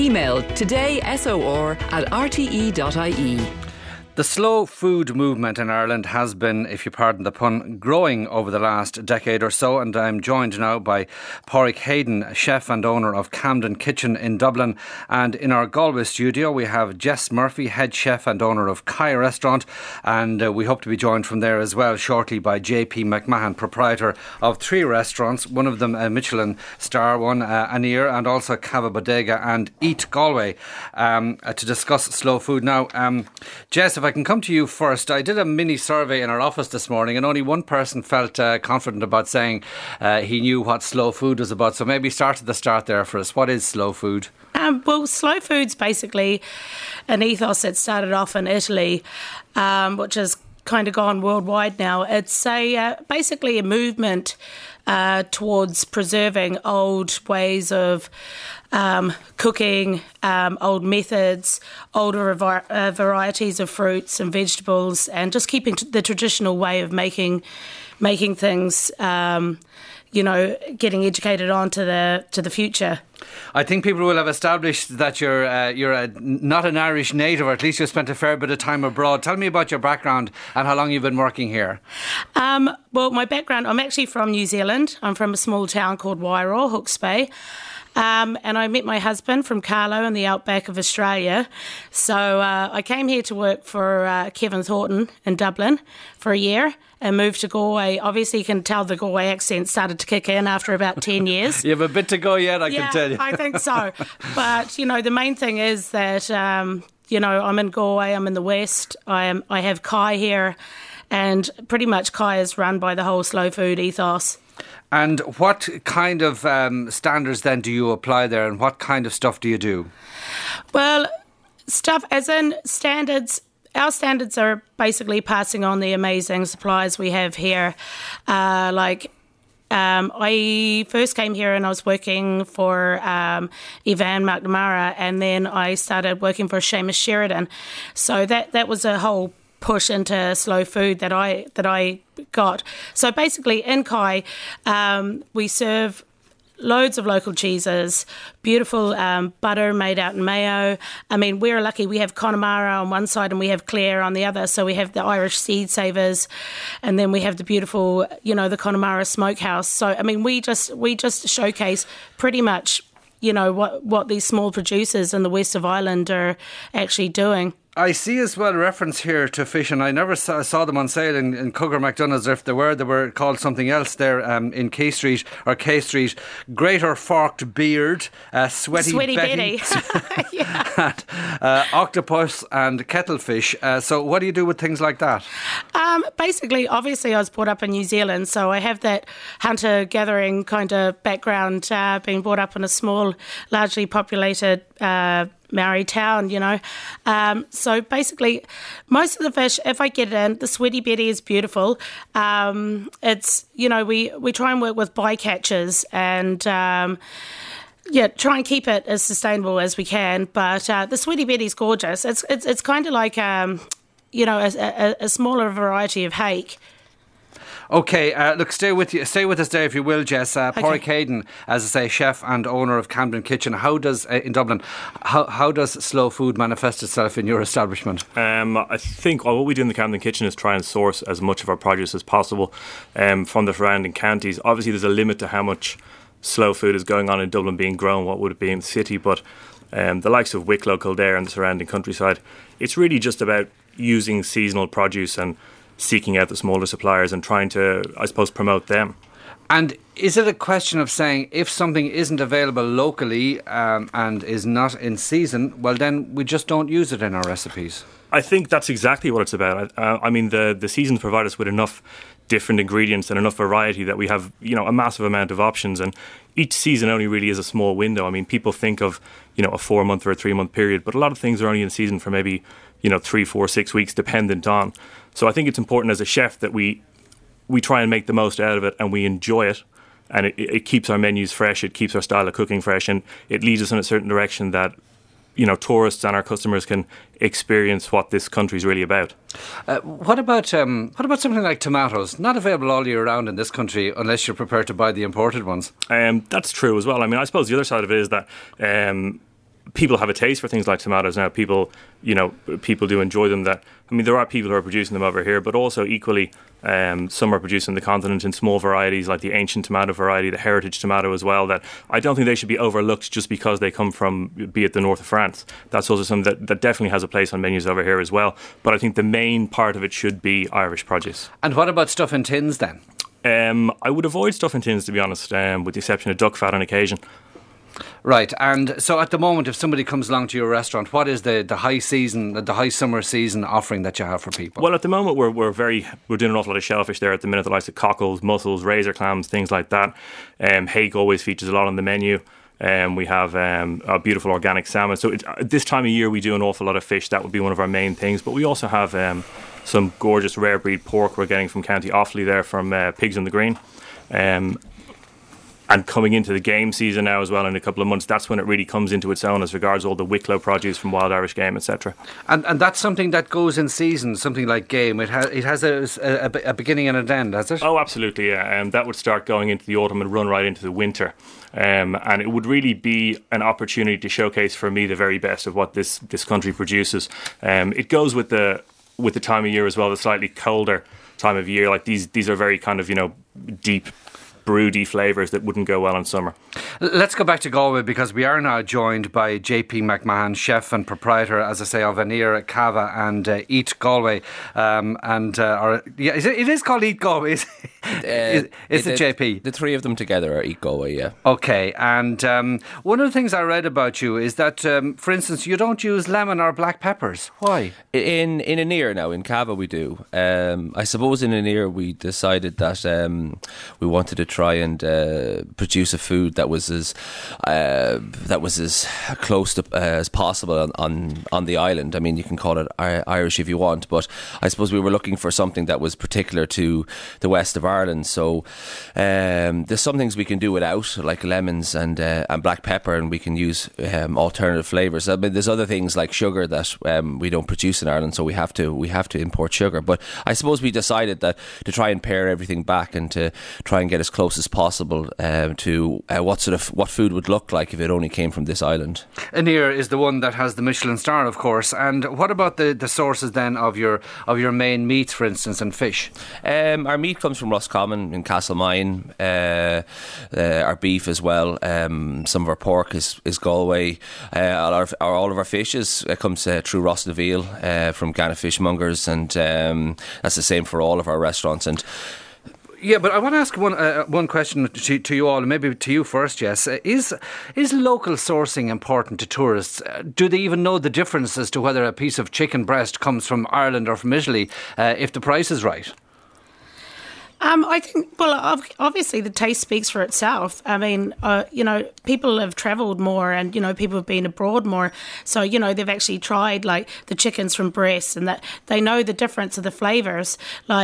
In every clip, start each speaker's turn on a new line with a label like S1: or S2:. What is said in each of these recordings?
S1: Email todaysor@rte.ie.
S2: The slow food movement in Ireland has been, if you pardon the pun, growing over the last decade or so, and I'm joined now by Pádraig Hayden, chef and owner of Camden Kitchen in Dublin, and in our Galway studio we have Jess Murphy, head chef and owner of Kai Restaurant, and we hope to be joined from there as well shortly by JP McMahon, proprietor of 3 restaurants, one of them a Michelin star one, Anir, and also Cava Bodega and Eat Galway, to discuss slow food. Now, Jess, if I can come to you first. I did a mini survey in our office this morning and only one person felt confident about saying he knew what slow food was about. So maybe start at the start there for us. What is slow food?
S3: Well, slow food's basically an ethos that started off in Italy, which has kind of gone worldwide now. It's basically a movement towards preserving old ways of cooking, old methods, older varieties of fruits and vegetables, and just keeping the traditional way of making things. Getting educated on to the future.
S2: I think people will have established that you're not an Irish native, or at least you spent a fair bit of time abroad. Tell me about your background and how long you've been working here.
S3: Well, my background, I'm actually from New Zealand. I'm from a small town called Wairoa, Hawke's Bay. And I met my husband from Carlo in the outback of Australia. So I came here to work for Kevin Thornton in Dublin for a year and moved to Galway. Obviously, you can tell the Galway accent started to kick in after about 10 years.
S2: You have a bit to go yet, I can tell you.
S3: I think so. But, the main thing is that, I'm in Galway, I'm in the West, I have Kai here, and pretty much Kai is run by the whole slow food ethos.
S2: And what kind of standards then do you apply there, and what kind of stuff do you do? Well,
S3: stuff as in standards. Our standards are basically passing on the amazing supplies we have here. I first came here and I was working for Ivan McNamara, and then I started working for Seamus Sheridan. So that was a whole push into slow food that I got. So basically in Kai, we serve loads of local cheeses, beautiful butter made out in Mayo. I mean, we're lucky. We have Connemara on one side and we have Clare on the other. So we have the Irish Seed Savers, and then we have the beautiful, the Connemara Smokehouse. So, I mean, we just showcase pretty much, what these small producers in the west of Ireland are actually doing.
S2: I see as well a reference here to fish, and I never saw them on sale in Cougar McDonald's. If they were called something else there in K Street. Greater Forked Beard, Sweaty Betty. And, octopus and kettlefish. So what do you do with things like that?
S3: Basically, obviously I was brought up in New Zealand, so I have that hunter-gathering kind of background, being brought up in a small, largely populated Maori town, So basically, most of the fish, if I get it in, the Sweaty Betty is beautiful. It's, we try and work with bycatchers and, try and keep it as sustainable as we can. But the Sweaty Betty is gorgeous. It's kind of like, a smaller variety of hake.
S2: Okay, look, stay with us there if you will, Jess. Pádraig Hayden, as I say, chef and owner of Camden Kitchen. In Dublin, how does slow food manifest itself in your establishment?
S4: I think what we do in the Camden Kitchen is try and source as much of our produce as possible from the surrounding counties. Obviously, there's a limit to how much slow food is going on in Dublin being grown, what would it be in the city, but the likes of Wicklow, Kildare and the surrounding countryside, it's really just about using seasonal produce and seeking out the smaller suppliers and trying to, I suppose, promote them.
S2: And is it a question of saying if something isn't available locally and is not in season, well then we just don't use it in our recipes?
S4: I think that's exactly what it's about. I mean, the seasons provide us with enough different ingredients and enough variety that we have, a massive amount of options, and each season only really is a small window. I mean, people think of, a 4-month or a 3-month period, but a lot of things are only in season for maybe, 3, 4, 6 weeks, dependent on. So I think it's important as a chef that we try and make the most out of it and we enjoy it, and it keeps our menus fresh, it keeps our style of cooking fresh, and it leads us in a certain direction that tourists and our customers can experience what this country is really about.
S2: What about something like tomatoes? Not available all year round in this country unless you're prepared to buy the imported ones.
S4: That's true as well. I mean, I suppose the other side of it is that people have a taste for things like tomatoes now. People do enjoy them. There are people who are producing them over here, but also equally, some are produced in the continent in small varieties like the ancient tomato variety, the heritage tomato as well, that I don't think they should be overlooked just because they come from, be it the north of France. That's also something that definitely has a place on menus over here as well. But I think the main part of it should be Irish produce.
S2: And what about stuff in tins then?
S4: I would avoid stuff in tins, to be honest, with the exception of duck fat on occasion.
S2: Right, and so at the moment, if somebody comes along to your restaurant, what is the high summer season offering that you have for people?
S4: Well, at the moment, we're doing an awful lot of shellfish there at the minute, the likes of cockles, mussels, razor clams, things like that. Hake always features a lot on the menu. We have a beautiful organic salmon. So this time of year, we do an awful lot of fish. That would be one of our main things. But we also have some gorgeous rare breed pork we're getting from County Offaly there from Pigs on the Green. And coming into the game season now as well in a couple of months, that's when it really comes into its own as regards all the Wicklow produce from Wild Irish Game, etc.
S2: And that's something that goes in season, something like game. It has a beginning and an end, has it?
S4: Oh, absolutely, yeah. That would start going into the autumn and run right into the winter. And it would really be an opportunity to showcase for me the very best of what this country produces. It goes with the time of year as well, the slightly colder time of year. Like these are very kind of, deep, broody flavours that wouldn't go well in summer.
S2: Let's go back to Galway, because we are now joined by JP McMahon, chef and proprietor, as I say, of Anir, Cava and Eat Galway. It is called Eat Galway. Is it JP?
S1: The three of them together are Eat Galway, yeah.
S2: Okay, and one of the things I read about you is that, for instance, you don't use lemon or black peppers. Why?
S1: In Anir now, in Cava we do. I suppose in Anir we decided that we wanted to try and produce a food that was as close to, as possible on the island. I mean, you can call it Irish if you want, but I suppose we were looking for something that was particular to the west of Ireland. So there's some things we can do without, like lemons and black pepper, and we can use alternative flavours. I mean, there's other things like sugar that we don't produce in Ireland, so we have to import sugar. But I suppose we decided that to try and pare everything back and to try and get as close as possible to what food would look like if it only came from this island.
S2: Anir is the one that has the Michelin star, of course. And what about the sources then of your main meats, for instance, and fish?
S1: Our meat comes from Roscommon in Castlemine. Our beef as well. Some of our pork is Galway. All of our fishes comes through Rossnaville from Gannett Fishmongers, and that's the same for all of our restaurants. And
S2: yeah, but I want to ask one question to you all, and maybe to you first, Jess. Is local sourcing important to tourists? Do they even know the difference as to whether a piece of chicken breast comes from Ireland or from Italy if the price is right?
S3: I think, well, obviously the taste speaks for itself. I mean, people have travelled more and, people have been abroad more. So, they've actually tried, like, the chickens from breasts, and that they know the difference of the flavours.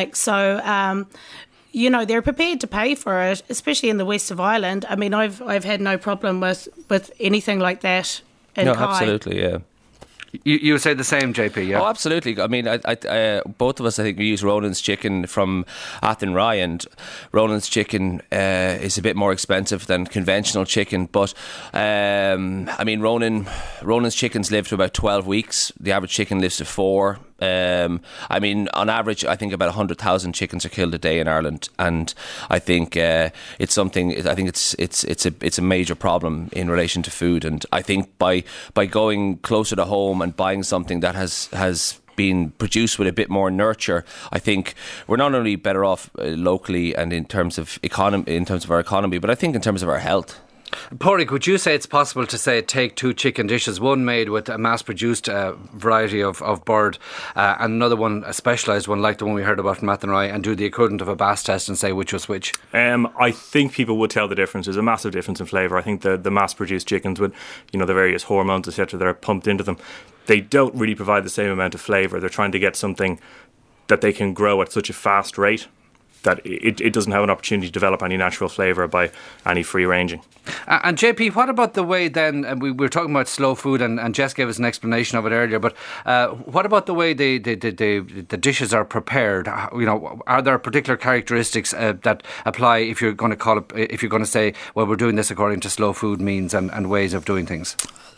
S3: They're prepared to pay for it, especially in the west of Ireland. I mean, I've had no problem with anything like that in Kai.
S1: Absolutely, yeah.
S2: You would say the same, JP, yeah?
S1: Oh, absolutely. I mean, I both of us, I think, we use Ronan's chicken from Athenry, and Ronan's chicken is a bit more expensive than conventional chicken. But, Ronan's chickens live to about 12 weeks. The average chicken lives to 4. On average, I think about 100,000 chickens are killed a day in Ireland, and I think it's something. I think it's a major problem in relation to food, and I think by going closer to home and buying something that has been produced with a bit more nurture, I think we're not only better off locally and in terms of our economy, but I think in terms of our health.
S2: Pádraig, would you say it's possible to take two chicken dishes, one made with a mass-produced variety of bird and another one, a specialised one like the one we heard about from Athenry, and do the equivalent of a Bass test and say which was which?
S4: I think people would tell the difference. There's a massive difference in flavour. I think the mass-produced chickens with the various hormones, etc., that are pumped into them, they don't really provide the same amount of flavour. They're trying to get something that they can grow at such a fast rate that it doesn't have an opportunity to develop any natural flavour by any free ranging.
S2: And JP, what about the way then, we were talking about slow food and Jess gave us an explanation of it earlier, but what about the way the dishes are prepared? Are there particular characteristics that apply if you're going to say, well, we're doing this according to slow food means and ways of doing things?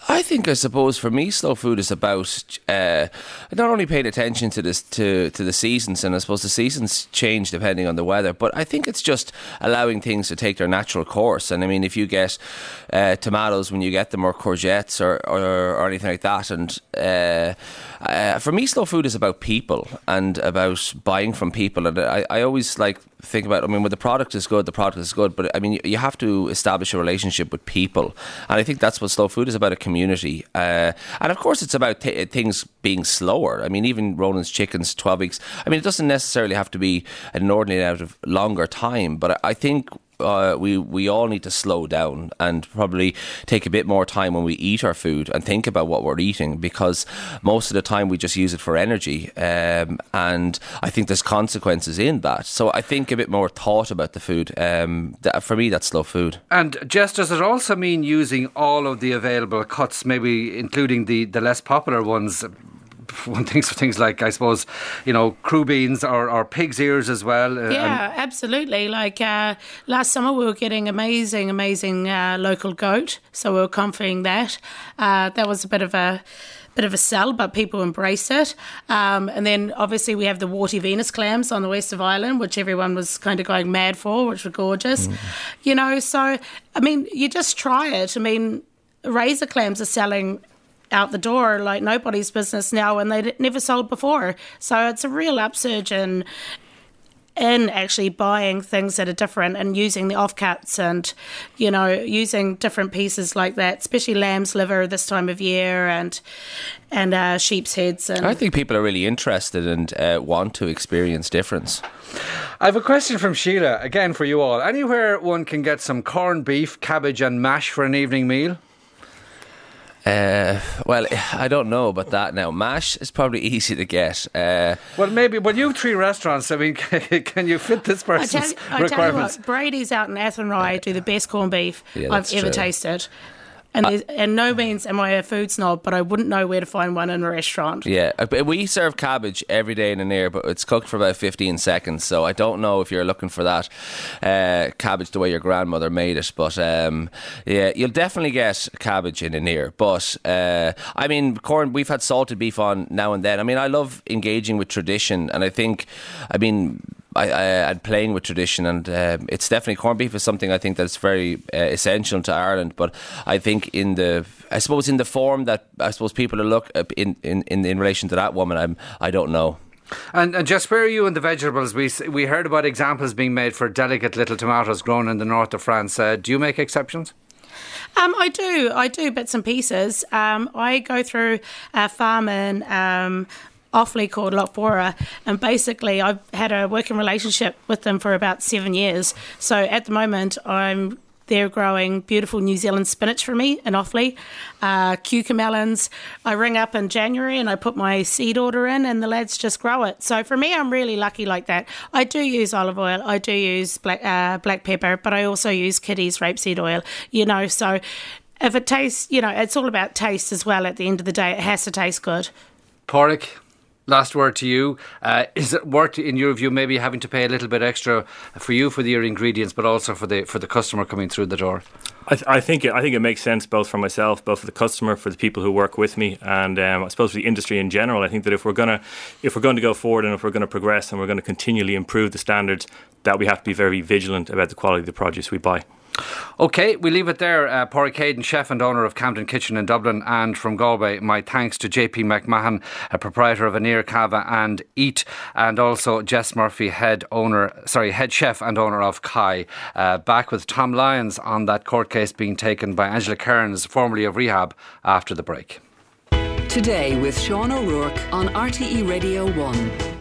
S1: I suppose for me, slow food is about not only paying attention to this to the seasons, and I suppose the seasons change depending on the weather, but I think it's just allowing things to take their natural course. And I mean, if you get tomatoes when you get them, or courgettes, or anything like that, and for me, slow food is about people and about buying from people. And I always think about, I mean, when the product is good, but I mean, you have to establish a relationship with people, and I think that's what slow food is about, a community. And of course it's about things being slower. I mean, even Ronan's Chickens, 12 weeks, I mean, it doesn't necessarily have to be an inordinate amount of longer time, but I think we all need to slow down and probably take a bit more time when we eat our food and think about what we're eating, because most of the time we just use it for energy, and I think there's consequences in that. So I think a bit more thought about the food. For me, that's slow food.
S2: And Jess, does it also mean using all of the available cuts, maybe including the less popular ones? One thinks of things like, I suppose, crew beans or pig's ears as well.
S3: Yeah, absolutely. Like last summer we were getting amazing local goat, so we were confident that. That was a bit of a sell, but people embraced it. And then obviously we have the warty Venus clams on the west of Ireland, which everyone was kind of going mad for, which were gorgeous. So, I mean, you just try it. I mean, razor clams are selling out the door like nobody's business now, and they never sold before. So it's a real upsurge in actually buying things that are different and using the offcuts and, using different pieces like that, especially lamb's liver this time of year and sheep's heads. And I
S1: think people are really interested and want to experience difference.
S2: I have a question from Sheila, again for you all. Anywhere one can get some corned beef, cabbage and mash for an evening meal?
S1: Well, I don't know about that now. Mash is probably easy to get.
S2: Well, maybe. Well, you have 3 restaurants. I mean, can you fit this person's requirements?
S3: I tell you what, Brady's out in Athenry do the best corned beef I've ever tasted. And no means am I a food snob, but I wouldn't know where to find one in a restaurant.
S1: Yeah, we serve cabbage every day in Anir, but it's cooked for about 15 seconds, so I don't know if you're looking for that cabbage the way your grandmother made it. But yeah, you'll definitely get cabbage in Anir. But I mean, corn, we've had salted beef on now and then. I mean, I love engaging with tradition, and I think, I'm playing with tradition, and it's definitely, corned beef is something I think that's very essential to Ireland. But I think in the form that I suppose people are in relation to that woman, I don't know.
S2: And just where are you in the vegetables? We heard about examples being made for delicate little tomatoes grown in the north of France. Do you make exceptions?
S3: I do bits and pieces. I go through a farm in Offaly called Lochbora, and basically I've had a working relationship with them for about 7 years. So at the moment they're growing beautiful New Zealand spinach for me in Offaly, cucumber melons. I ring up in January and I put my seed order in, and the lads just grow it. So for me, I'm really lucky like that. I do use olive oil, I do use black pepper, but I also use Kitty's rapeseed oil, so if it tastes, it's all about taste as well. At the end of the day, it has to taste good.
S2: Pádraig, last word to you. Is it worth, in your view, maybe having to pay a little bit extra for your ingredients, but also for the customer coming through the door?
S4: I think it makes sense, both for myself, both for the customer, for the people who work with me, and I suppose for the industry in general. I think that if we're going to go forward, and if we're going to progress, and we're going to continually improve the standards, that we have to be very vigilant about the quality of the produce we buy.
S2: OK, we leave it there. Pádraig Hayden, chef and owner of Camden Kitchen in Dublin, and from Galway, my thanks to JP McMahon, proprietor of Anir, Cava and Eat, and also Jess Murphy, head chef and owner of Kai. Back with Tom Lyons on that court case being taken by Angela Kearns, formerly of Rehab, after the break.
S5: Today with Sean O'Rourke on RTE Radio 1.